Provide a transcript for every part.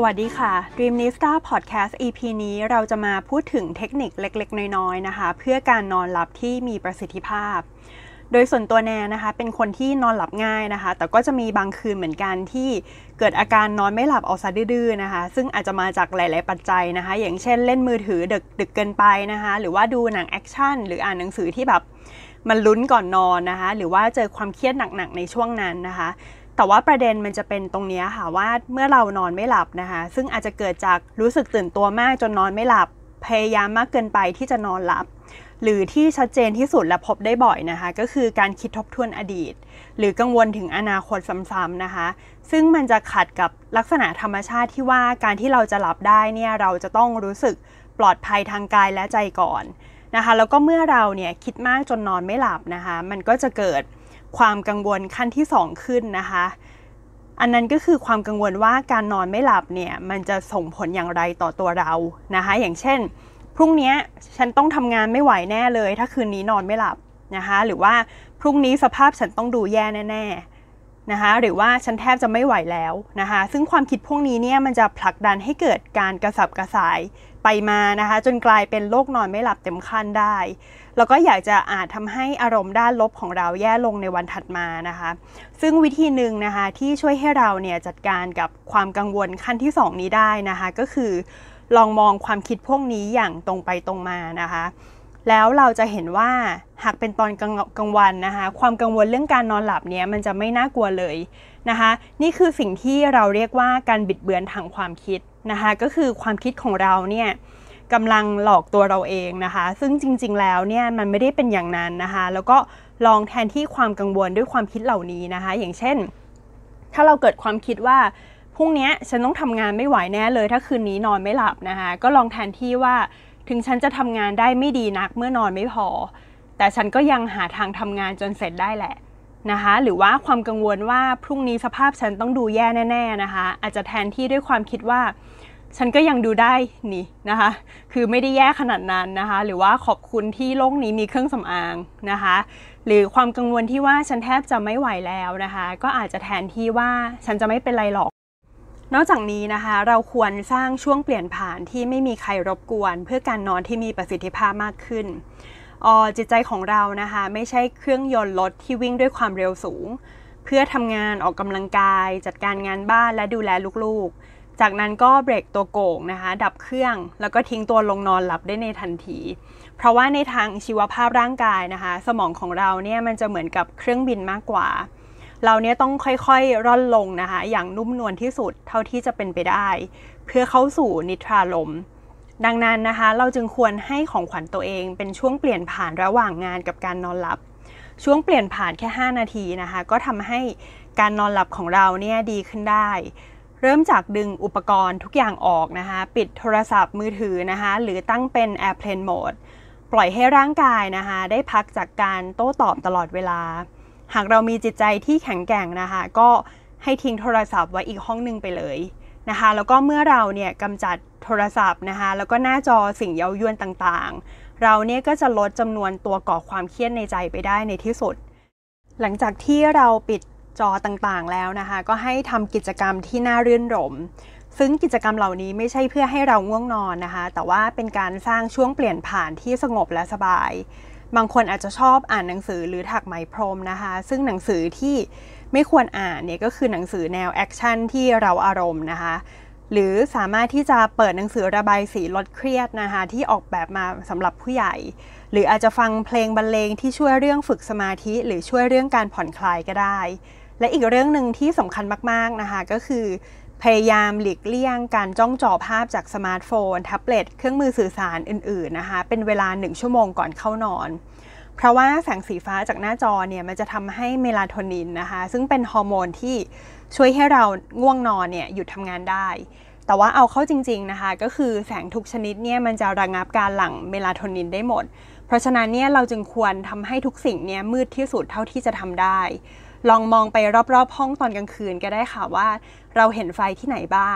วัสดีค่ะ Dreamnista Podcast EP นี้เราจะมาพูดถึงเทคนิคเล็กๆน้อยๆนะคะเพื่อการนอนหลับที่มีประสิทธิภาพโดยส่วนตัวแนนนะคะเป็นคนที่นอนหลับง่ายนะคะแต่ก็จะมีบางคืนเหมือนกันที่เกิดอาการนอนไม่หลับเอาซะดื้อๆนะคะซึ่งอาจจะมาจากหลายๆปัจจัยนะคะอย่างเช่นเล่นมือถือดึกเกินไปนะคะหรือว่าดูหนังแอคชั่นหรืออ่านหนังสือที่แบบมันลุ้นก่อนนอนนะคะหรือว่าเจอความเครียดหนักๆในช่วงนั้นนะคะแต่ว่าประเด็นมันจะเป็นตรงนี้ค่ะว่าเมื่อเรานอนไม่หลับนะคะซึ่งอาจจะเกิดจากรู้สึกตื่นตัวมากจนนอนไม่หลับพยายามมากเกินไปที่จะนอนหลับหรือที่ชัดเจนที่สุดและพบได้บ่อยนะคะก็คือการคิดทบทวนอดีตหรือกังวลถึงอนาคตซ้ำๆนะคะซึ่งมันจะขัดกับลักษณะธรรมชาติที่ว่าการที่เราจะหลับได้เนี่ยเราจะต้องรู้สึกปลอดภัยทางกายและใจก่อนนะคะแล้วก็เมื่อเราเนี่ยคิดมากจนนอนไม่หลับนะคะมันก็จะเกิดความกังวลขั้นที่2ขึ้นนะคะอันนั้นก็คือความกังวลว่าการนอนไม่หลับเนี่ยมันจะส่งผลอย่างไรต่อตัวเรานะคะอย่างเช่นพรุ่งนี้ฉันต้องทำงานไม่ไหวแน่เลยถ้าคืนนี้นอนไม่หลับนะคะหรือว่าพรุ่งนี้สภาพฉันต้องดูแย่แน่ๆนะคะหรือว่าฉันแทบจะไม่ไหวแล้วนะคะซึ่งความคิดพวกนี้เนี่ยมันจะผลักดันให้เกิดการกระสับกระส่ายไปมานะคะจนกลายเป็นโรคนอนไม่หลับเต็มขั้นได้แล้วก็อยากจะอาจทำให้อารมณ์ด้านลบของเราแย่ลงในวันถัดมานะคะซึ่งวิธีหนึ่งนะคะที่ช่วยให้เราเนี่ยจัดการกับความกังวลขั้นที่2นี้ได้นะคะก็คือลองมองความคิดพวกนี้อย่างตรงไปตรงมานะคะแล้วเราจะเห็นว่าหากเป็นตอนกลางวันนะคะความกังวลเรื่องการนอนหลับเนี่ยมันจะไม่น่ากลัวเลยนะคะนี่คือสิ่งที่เราเรียกว่าการบิดเบือนทางความคิดนะคะก็คือความคิดของเราเนี่ยกำลังหลอกตัวเราเองนะคะซึ่งจริงๆแล้วเนี่ยมันไม่ได้เป็นอย่างนั้นนะคะแล้วก็ลองแทนที่ความกังวลด้วยความคิดเหล่านี้นะคะอย่างเช่นถ้าเราเกิดความคิดว่าพรุ่งนี้ฉันต้องทำงานไม่ไหวแน่เลยถ้าคืนนี้นอนไม่หลับนะคะก็ลองแทนที่ว่าถึงฉันจะทำงานได้ไม่ดีนักเมื่อนอนไม่พอแต่ฉันก็ยังหาทางทำงานจนเสร็จได้แหละนะคะหรือว่าความกังวลว่าพรุ่งนี้สภาพฉันต้องดูแย่แน่ๆนะคะอาจจะแทนที่ด้วยความคิดว่าฉันก็ยังดูได้นี่นะคะคือไม่ได้แย่ขนาดนั้นนะคะหรือว่าขอบคุณที่โลกนี้มีเครื่องสำอางนะคะหรือความกังวลที่ว่าฉันแทบจะไม่ไหวแล้วนะคะก็อาจจะแทนที่ว่าฉันจะไม่เป็นไรหรอกนอกจากนี้นะคะเราควรสร้างช่วงเปลี่ยนผ่านที่ไม่มีใครรบกวนเพื่อการนอนที่มีประสิทธิภาพมากขึ้นจิตใจของเรานะคะไม่ใช่เครื่องยนต์รถที่วิ่งด้วยความเร็วสูงเพื่อทำงานออกกำลังกายจัดการงานบ้านและดูแลลูกๆจากนั้นก็เบรกตัวโก่งนะคะดับเครื่องแล้วก็ทิ้งตัวลงนอนหลับได้ในทันทีเพราะว่าในทางชีวภาพร่างกายนะคะสมองของเราเนี่ยมันจะเหมือนกับเครื่องบินมากกว่าเราเนี่ยต้องค่อยๆร่อนลงนะคะอย่างนุ่มนวลที่สุดเท่าที่จะเป็นไปได้เพื่อเข้าสู่นิทราลมดังนั้นนะคะเราจึงควรให้ของขวัญตัวเองเป็นช่วงเปลี่ยนผ่านระหว่างงานกับการนอนหลับช่วงเปลี่ยนผ่านแค่5นาทีนะคะก็ทำให้การนอนหลับของเราเนี่ยดีขึ้นได้เริ่มจากดึงอุปกรณ์ทุกอย่างออกนะคะปิดโทรศัพท์มือถือนะคะหรือตั้งเป็น Airplane Mode ปล่อยให้ร่างกายนะคะได้พักจากการโต้ตอบตลอดเวลาหากเรามีจิตใจที่แข็งแกร่งนะคะก็ให้ทิ้งโทรศัพท์ไว้อีกห้องนึงไปเลยนะคะแล้วก็เมื่อเราเนี่ยกำจัดโทรศัพท์นะคะแล้วก็หน้าจอสิ่งเย้ายวนต่างๆเราเนี่ยก็จะลดจำนวนตัวก่อความเครียดในใจไปได้ในที่สุดหลังจากที่เราปิดจอต่างๆแล้วนะคะก็ให้ทำกิจกรรมที่น่ารื่นรมซึ่งกิจกรรมเหล่านี้ไม่ใช่เพื่อให้เราง่วงนอนนะคะแต่ว่าเป็นการสร้างช่วงเปลี่ยนผ่านที่สงบและสบายบางคนอาจจะชอบอ่านหนังสือหรือถักไหมพรมนะคะซึ่งหนังสือที่ไม่ควรอ่านเนี่ยก็คือหนังสือแนวแอคชั่นที่เราอารมณ์นะคะหรือสามารถที่จะเปิดหนังสือระบายสีลดเครียดนะคะที่ออกแบบมาสำหรับผู้ใหญ่หรืออาจจะฟังเพลงบรรเลงที่ช่วยเรื่องฝึกสมาธิหรือช่วยเรื่องการผ่อนคลายก็ได้และอีกเรื่องหนึ่งที่สำคัญมากๆนะคะก็คือพยายามหลีกเลี่ยงการจ้องจอภาพจากสมาร์ทโฟนแท็บเล็ตเครื่องมือสื่อสารอื่นๆนะคะเป็นเวลา1ชั่วโมงก่อนเข้านอนเพราะว่าแสงสีฟ้าจากหน้าจอเนี่ยมันจะทำให้เมลาโทนินนะคะซึ่งเป็นฮอร์โมนที่ช่วยให้เราง่วงนอนเนี่ยหยุดทำงานได้แต่ว่าเอาเข้าจริงๆนะคะก็คือแสงทุกชนิดเนี่ยมันจะระงับการหลั่งเมลาโทนินได้หมดเพราะฉะนั้นเนี่ยเราจึงควรทำให้ทุกสิ่งเนี่ยมืดที่สุดเท่าที่จะทำได้ลองมองไปรอบๆห้องตอนกลางคืนก็ได้ค่ะว่าเราเห็นไฟที่ไหนบ้าง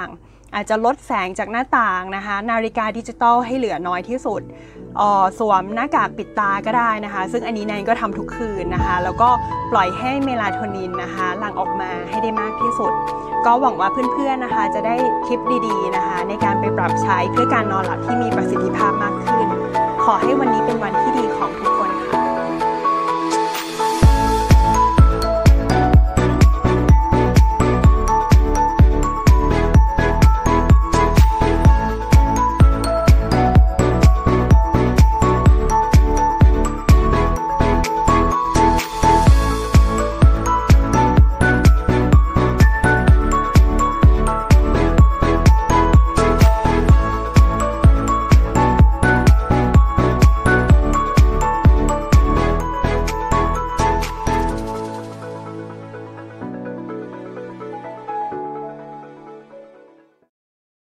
อาจจะลดแสงจากหน้าต่างนะคะนาฬิกาดิจิตอลให้เหลือน้อยที่สุดสวมหน้ากากปิดตาก็ได้นะคะซึ่งอันนี้แนนก็ทำทุกคืนนะคะแล้วก็ปล่อยให้เมลาโทนินนะคะหลั่งออกมาให้ได้มากที่สุดก็หวังว่าเพื่อนๆนะคะจะได้ทิปดีๆนะคะในการไปปรับใช้เพื่อการนอนหลับที่มีประสิทธิภาพมากขึ้นขอให้วันนี้เป็นวันที่ดีของทุกคนค่ะ